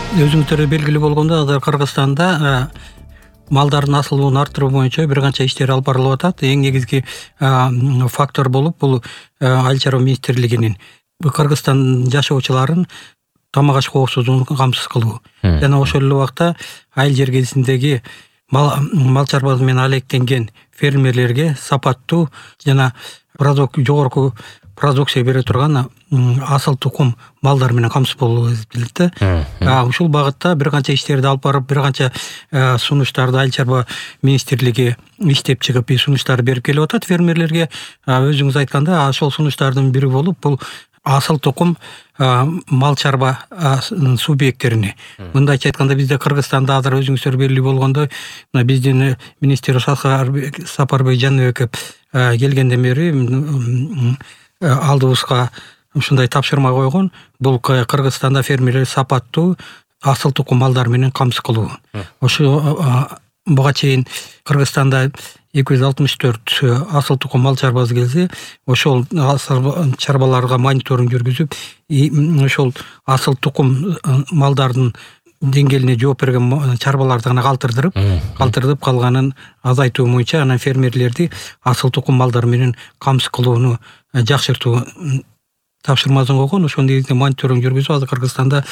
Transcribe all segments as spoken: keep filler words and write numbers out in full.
Өзүңүздөргө белгилүү болгондой, азыр Кыргызстанда малдардын асылыбын арттыруу боюнча бир канча иштер алып барылып атат. Эң негизги фактор болуп бул Айыл чарба министрлигинин Кыргызстан жашоочуларын тамак аш коопсуздугун камсыз кылуу жана ошол эле убакта айыл жергесиндеги мал чарбасы менен алектенген фермерлерге сапаттуу жана жогорку продукция бере турган асыл тукум малдар менен камсыз болуу эсептелет да. Ушул багытта бир канча иштерди алып барып, бир канча сунуштарды Айыл чарба министрлиги иштеп чыгып, сунуштар берип келип атат фермерлерге. Өзүңүз айткандай, ошол сунуштардын бири болуп бул асыл тукум мал чарба субъекттерине. Мындайча айтканда, бизде Кыргызстанда азыр өзүңүздөр белгилүү болгондой, биздин министр Сапарбек Жаныбеков келгенден бери алдыбызга ушундай тапшырма койгон. Бул Кыргызстанда фермерлер сапаттуу асыл тукум малдар менен камсыз кылуу. Ошо буга чейин Кыргызстанда эки жүз алтымыш төрт асыл тукум мал чарбасы келсе, ошол асыл чарбаларга мониторинг жүргүзүп, ошол асыл тукум малдардын деңгээлине жооп берген чарбаларды гана калтырдырып, калтырдып калганын азайтуу боюнча анан фермерлерди асыл тукум малдар менен камсыз кылууну жакшыртуу тапшырмасын койгон. Ошол негизинде мониторинг жүргүзүп, азыр Кыргызстанда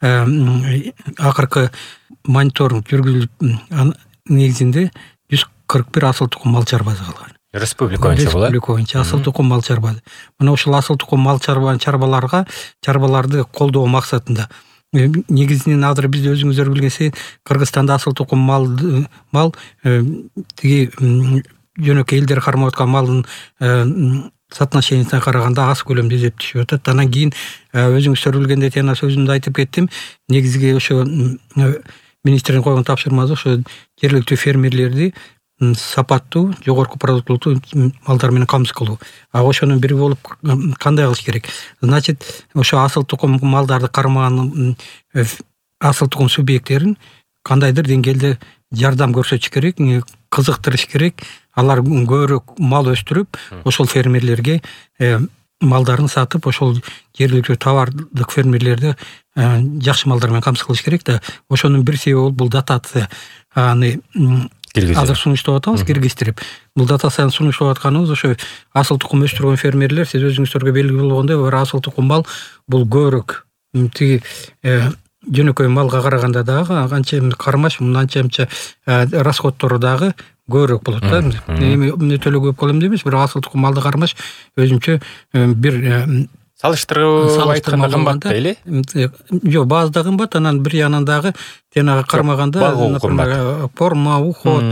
акыркы мониторинг жүргүзүлүп негизинде жүз кырк бир асыл тукум мал чарбасы калган. Республика боюнча болот. Республика боюнча асыл тукум мал чарбасы. Мына ошол асыл тукум мал чарбаларга чарбаларды колдоо максатында негизинен азыр биз өзүңүздөр билгенсиз, Кыргызстанда асыл тукум мал мал тиги жөнөкөй элдер кармап аткан малдын соотношениясына караганда аз көлөмдө эсептешип атат. Анан кийин өзүңүздөр билгендей, жана сөзүмдө айтып кеттим, негизги ошо министрдин койгон тапшырмасы ошо жергиликтүү фермерлерди сапаттуу, жогорку продуктуулуктуу малдар менен камсыз кылуу. А ошонун бири болуп кандай кылыш керек? Значит, ошо асыл тукум малдарды кармаган асыл тукум субъекттерин кандайдыр деңгээлде жардам көрсөтүш керек, кызыктырыш керек. Алар көбүрөөк мал өстүрүп, ошол фермерлерге малдарын сатып, ошол жергиликтүү товардык фермерлерди жакшы малдар менен камсыз кылыш керек да. Ошонун бир себеби болуп бул дотация. Аны азыр сунуштап атабыз, киргиздирип. Бул дотацияны сунуштап атканыбыз ошо асыл тукум өстүргөн фермерлер, сиз өзүңүздөргө белгилүү болгондой, бир асыл тукум мал бул көбүрөөк тиги жөнөкөй малга караганда дагы канча кармаш, мынанча расходтору дагы көбүрөөк болот да. Эми төлөө көп колемде эмес, бирок асыл тукум малды кармаш өзүнчө бир салыштыруу айтканда кымбат эле? Жок, баазда кымбат, анан бир янынан дагы жанагы кармаганда, например, корма, уход,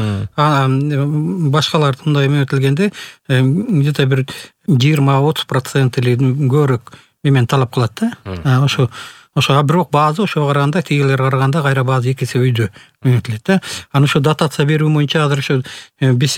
башкалар мындай эметилгенде где-то бир жыйырма отуз процент эле көбүрөөк эмен талап кылат да. Ошо ошо бирок баазы ошого караганда, тигилерге караганда кайра баазы эки эсе өйдө эметилет да. Анан ошо дотация берүү боюнча азыр ошо биз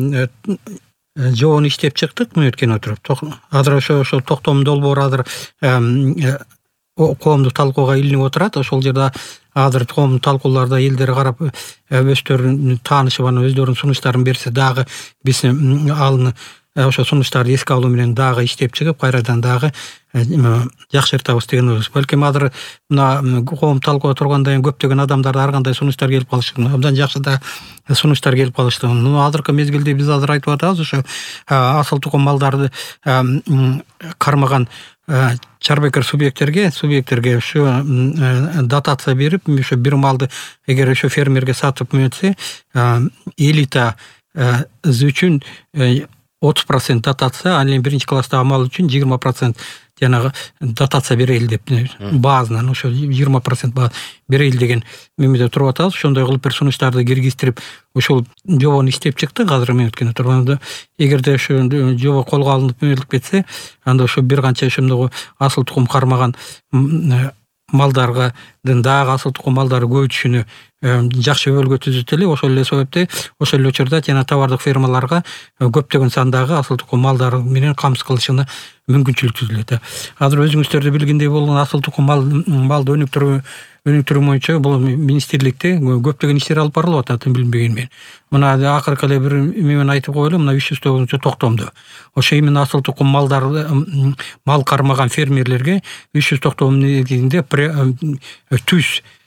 жоон иштеп чыктык өткөн отуруп. Азыр ошо ошол токтом долбоор азыр коомдук талкууга илинип отурат. Ошол жерде азыр коомдук талкууларда элдер карап, өздөрүнүн таанышып, анан өздөрүнүн сунуштарын берсе дагы биз алыны ошо сунуштарды эске алуу менен дагы иштеп чыгып, кайрадан дагы жакшыртабыз деген ойбуз. Балким азыр мына коом талкууга тургандан кийин көптөгөн адамдар ар кандай сунуштар келип калышты. Абдан жакшы да сунуштар келип калышты. Мына азыркы мезгилде биз азыр айтып атабыз, ошо асыл тукум малдарды кармаган чарбекер субъекттерге субъекттерге ошо дотация берип, ошо бир малды эгер ошо фермерге сатып өтсө, элита үчүн отуз процент дотация, анан биринчи класстагы мал үчүн жыйырма процент жанагы дотация берели деп, баазынан ошо жыйырма процент берели деген мемеде туруп атабыз. Ошондой кылып бир сунуштарды киргиздирип, ошол жобону иштеп чыктык. Азыр мен өткөн турганда, эгерде ошо жобо колго алынып өтүлүп кетсе, анда ошо бир канча ошондой асыл тукум кармаган малдарга дагы асыл тукум малдары көбөйтүшүнө жакшы өбөлгө түзүт эле. Ошол эле себепте ошол эле учурда жана товардык фермаларга көптөгөн сандагы асыл тукум малдары менен камсыз кылышына мүмкүнчүлүк түзүлөт. Азыр өзүңүздөрдө билгендей болгон асыл тукум мал малды өнүктүрүү өнүктүрүү боюнча бул министрликте көптөгөн иштер алып барылып атат, билбеген мен. Мына акыркы эле бир мен айтып коелу, мына үч жүз тогузунчу токтомдо. Ошо именно асыл тукум малдар мал кармаган фермерлерге үч жүз токтом негизинде түз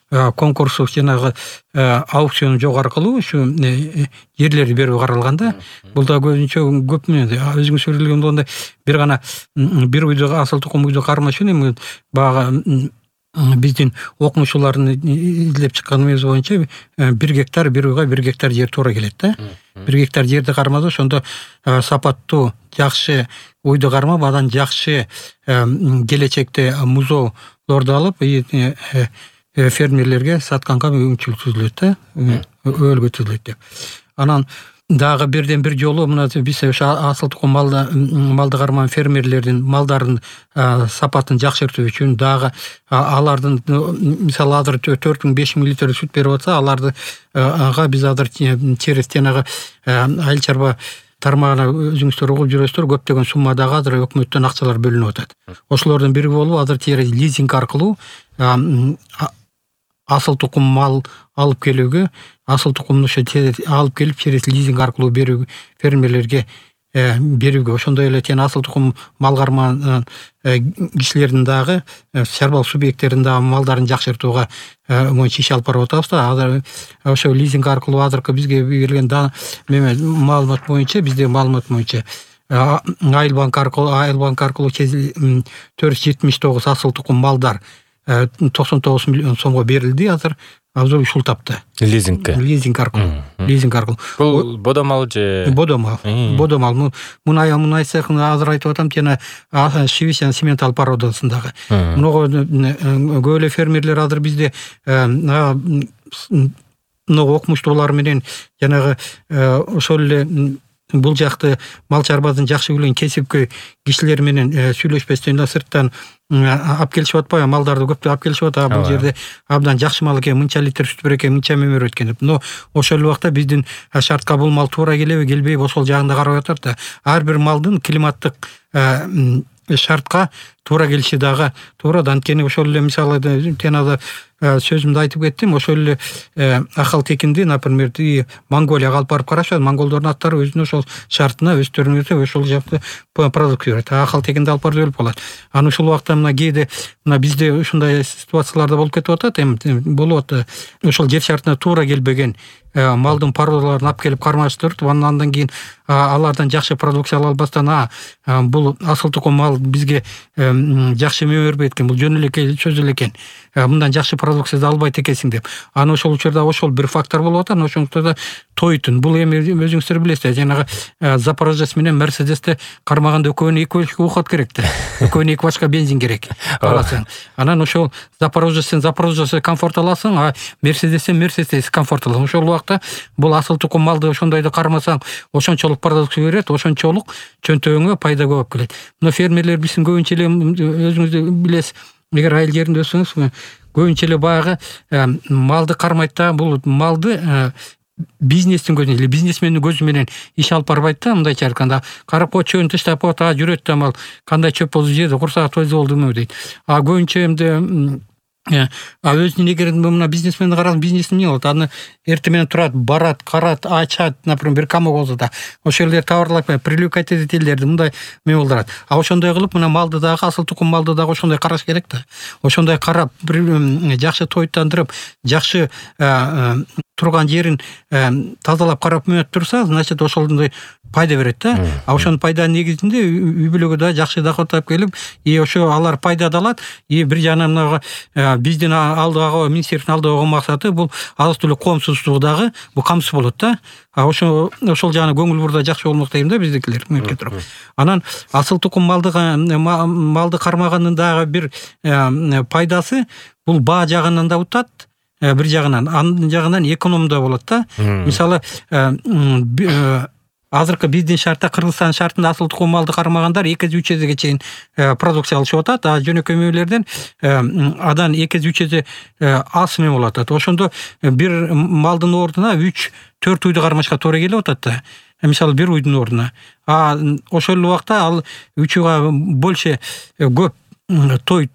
конкурстук жанагы аукцион жогору кылуу ушу жерлерди берүү каралганда, бул да көбүнчө көп өзүңүз сөйлөгөн болгондой бир гана бир үйдө асыл тукум үйдө кармаш үчүн баягы биздин окумуштуулардын изилеп чыкканыбыз боюнча бир гектар бир үйгө бир гектар жер туура келет да. Бир гектар жерди кармады, ошондо сапаттуу, жакшы үйдү кармап, анан жакшы келечекте музоолорду алып, фермерлерге сатканга мүмкүнчүлүк түзүлөт да, өөлгө түзүлөт деп. Анан дагы бирден бир жолу мына биз асыл тукум малды малды кармаган фермерлердин малдарын сапатын жакшыртуу үчүн дагы алардын мисалы азыр төрт миң беш миң литр сүт берип атса, аларды ага биз азыр через жанагы айыл чарба тармагына өзүңүздөр угуп жүрөсүздөр, көптөгөн суммадагы азыр өкмөттөн акчалар бөлүнүп атат. Ошолордун бири болуп азыр через лизинг аркылуу асыл тукум мал алып келүүгө, асыл тукумду ошо алып келип через лизинг аркылуу берүү фермерлерге берүүгө, ошондой эле тең асыл тукум мал кармаган кишилердин дагы чарбалык субъекттердин дагы малдарын жакшыртууга боюнча иш алып барып атабыз да. Азыр ошо лизинг аркылуу азыркы бизге берилген маалымат боюнча, бизде маалымат боюнча Айыл банк аркылуу Айыл банк аркылуу төрт жүз жетимиш тогуз асыл тукум малдар токсон тогуз миллион сомго берилди, азыр азыр ушул тапты. Лизингке. Лизинг аркылуу. Лизинг аркылуу. Бул бодо мал же? Бодо мал. Бодо мал. Мунай мунай цехын азыр айтып атам, жана Шивисян цемент алып баруу дагы. Мунго көп эле фермерлер азыр бизде мына окумуштуулар менен жанагы ошол эле бул жакты мал чарбасын жакшы билген кесипкөй кишилер менен сүйлөшпөстөн да сырттан алып келишип атпайбы, малдарды көптү алып келишип атат. Бул жерде абдан жакшы мал экен, мынча литр сүт берет экен, мынча мөмөр өткөн деп. Но ошол убакта биздин шартка бул мал туура келеби, келбейби, ошол жагында карап атат да. Ар бир малдын климаттык шартка туура келиши дагы туура. Анткени ошол эле мисалы тенада сөзүмдү айтып кеттим, ошол эле акал текинди, например, Монголияга алып барып карашат, монголдордун аттары өзүнүн ошол шартына өстөрүңүздө ошол жакты продукт берет. Акал текинди алып барып өлүп калат. Анан ушул убакта мына кээде мына бизде ушундай ситуацияларда болуп кетип атат, эми болуп атат. Ошол жер шартына туура келбеген малдын породаларын алып келип кармаштырып, андан кийин алардан жакшы продукция ала албастан, бул асыл тукум мал бизге жакшы мөмөр берет экен, бул жөн эле сөз эле экен, мындан жакшы продукцияды албайт экенсиң деп. Анан ошол учурда ошол бир фактор болуп атат. Ошондуктан да тойтун. Бул эми өзүңүздөр билесиздер, жанагы Запорожец менен Мерседести кармаганда экөөнү эки бөлүккө ухат керек да. Экөөнү эки башка бензин керек. Анан ошол Запорожецтен Запорожецте комфорт аласың, а Мерседестен Мерседес комфорт аласың. Ошол убакта бул асыл тукум малды ошондойду кармасаң, ошончолук продукция берет, ошончолук чөнтөгүңө пайда көп келет. Мына фермерлер биздин көбүнчө эле өзүңүз билесиз, эгер айыл жеринде өссөңүз, көбүнчө эле баягы малды кармайт да, бул малды бизнестин көзүнөн эле бизнесмендин көзү менен иш алып барбайт да. Мындайча айтканда, карап коет, чөбүн таштап коет, а жүрөт да мал, кандай чөп болду жеди, курсак тойду болдуму дейт. А көбүнчө эмне а өзүнүн эгер мына бизнесменди карасаң, бизнесин эмне болот? Аны эртең менен турат, барат, карат, ачат, например, бир камок болсо да, ошол эле товарлап привлекать этелерди мындай эме болдурат. А ошондой кылып мына малды дагы, асыл тукум малды дагы ошондой караш керек да. Ошондой карап, жакшы тойтандырып, жакшы турган жерин тазалап карап мөөнөт турса, значит ошондой пайда берет да. А ошонун пайданын негизинде үй бүлөгө да жакшы доход алып келип, и ошо алар пайда да алат. И бир жагынан мына биздин алдыга министрликтин алдыга койгон максаты бул азык түлүк коомсуздугу дагы бул камсыз болот да. А ошо ошол жагына көңүл бурда жакшы болмок дейм да биздикилер мөөнөткө туруп. Анан асыл тукум малды малды кармаганын дагы бир пайдасы бул баа жагынан да утат. Бир жагынан, анын жагынан экономда болот да. Мисалы, азыркы биздин шартта, Кыргызстан шартында асыл тукум малды кармагандар эки жүз үч эзеге чейин продукция алышып атат, а жөнөкөй мөөлерден адан эки жүз үч эзе аз эме болуп атат. Ошондо бир малдын ордуна үч төрт үйдү кармашка туура келип атат да. Мисалы, бир үйдүн ордуна. А ошол убакта ал үч үйгө больше көп тойт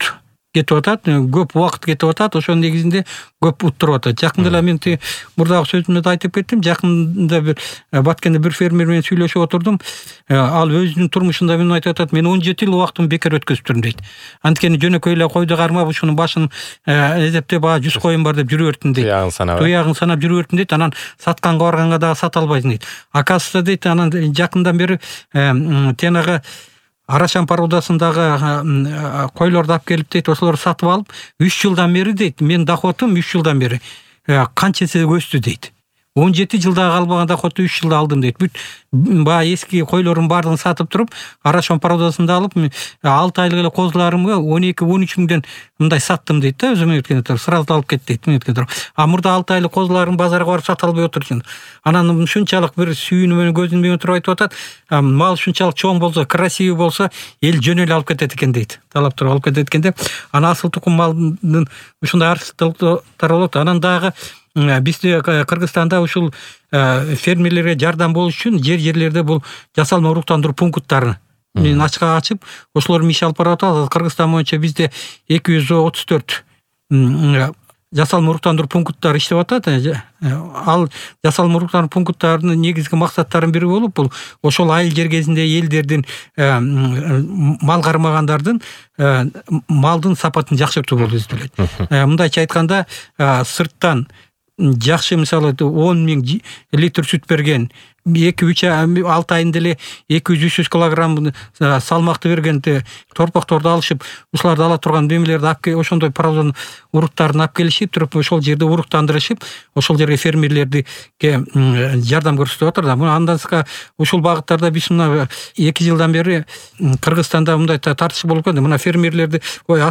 кетип атат, көп убакыт кетип атат, ошонун негизинде көп уттуруп атат. Жакында эле мен мурдагы сөзүмдө да айтып кеттим, жакында бир Баткенде бир фермер менен сүйлөшүп отурдум. Ал өзүнүн турмушунда мен айтып атат, мен он жети жыл убактымды бекер өткөзүптүрмүн дейт. Анткени жөнөкөй эле койду кармап, ушунун башын эзептеп, а жүз коюм бар деп жүрүп бердим дейт. Туягын санап. Туягын санап жүрүп бердим дейт. Анан сатканга барганга дагы сата албайсың дейт. Акасында дейт, анан жакындан бери тенагы Арашан породасындагы койлорду алып келип дейт, ошолорду сатып алып, үч жылдан бери дейт, мен доходум үч жылдан бери канча эсе өстү дейт. он жети жылда калбаган доходду үч жылда алдым дейт. Бүт баягы эски койлордун баардыгын сатып туруп, Арашан породасында алып, алты айлык эле козуларымга он эки он үч миңден мындай саттым дейт да, өзүм өткөн туруп, сразу алып кет дейт, өткөн туруп. А мурда алты айлык козуларым базарга барып сата албай отурчун. Анан ушунчалык бир сүйүүнү менен көзүн менен туруп айтып атат, мал ушунчалык чоң болсо, красивый болсо, эл жөн эле алып кетет экен дейт. Талап туруп алып кетет экен деп, анан асыл тукум малдын ушундай артыкчылыктары болот. Анан дагы бизде Кыргызстанда ушул фермерлерге жардам болуш үчүн жер-жерлерде бул жасалма уруктандыруу пункттарын мен ачка ачып, ошолор иш алып барып атат. Кыргызстан боюнча бизде эки жүз отуз төрт жасалма уруктандыруу пункттары иштеп атат. Ал жасалма уруктандыруу пункттарынын негизги максаттарынын бири болуп, бул ошол айыл жер кезинде элдердин мал кармагандардын малдын сапатын жакшыртуу болуп эсептелет. Мындайча айтканда, сырттан жакшы, мисалы он миң литр сүт берген, эки үч алты айында эле эки жүз үч жүз килограмм салмакты берген торпокторду алышып, ушуларды ала турган немелерди алып, ошондой паралон уруктарын алып келишип туруп, ошол жерде уруктандырышып, ошол жерге фермерлерге жардам көрсөтүп атат да. Андан башка ушул багыттарда биз мына эки жылдан бери Кыргызстанда мындай тартыш болуп кетти. Мына фермерлерди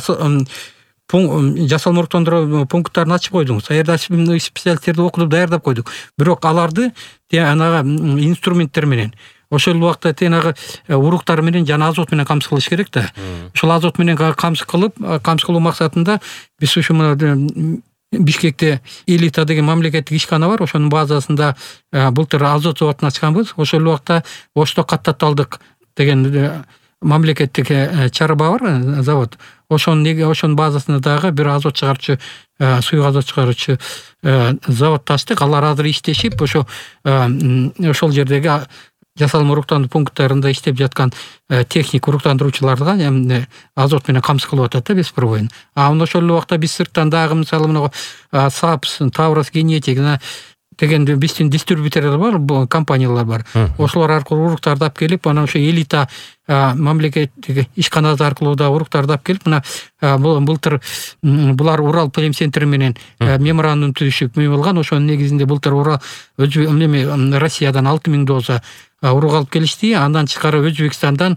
жасалма уруктандыруу пункттарын ачып койдуңуз. Аерде специалисттерди окутуп даярдап койдук. Бирок аларды анага инструменттер менен, ошол убакта тенагы уруктар менен жана азот менен камсыз кылыш керек да. Ошол азот менен камсыз кылып, камсыз кылуу максатында биз ушу Бишкекте Элита деген мамлекеттик ишкана бар. Ошонун базасында былтыр азот заводун ачканбыз. Ошол убакта Ошток каттатталдык деген мамлекеттик чарба бар, завод. Ошонун неге ошонун базасында дагы бир азот чыгарчу, суюк азот чыгарчу завод ачтык. Алар азыр иштешип, ошо ошол жердеги жасалма уруктандыруу пункттарында иштеп жаткан техник уруктандыруучуларга азот менен камсыз кылып атат да, беспробойно. А ошол убакта биз сырттан дагы мисалы мына Сапс, Таврос Генетик деген биздин дистрибьюторлор бар, компаниялар бар. Ошолор аркылуу уруктарды алып келип, анан ошо Элита мамлекеттик ишканасы аркылуу да уруктарды алып келип, мына былтыр булар Урал Плем центри менен меморандум түзүшүп болгон. Ошонун негизинде былтыр Урал Россиядан алты миң доза урук алып келишти. Андан тышкары Өзбекстандан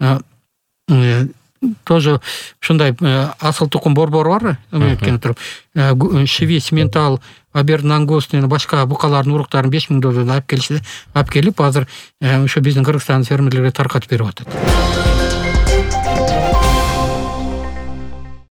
тоже ушундай асыл тукум борбор бар, эметкен туруп. Швец, Ментал, Абердин Ангус жана башка букалардын уруктарын беш миң дозадан алып келишти. Алып келип, азыр ошо биздин Кыргызстан фермерлерге таркатып берип атат.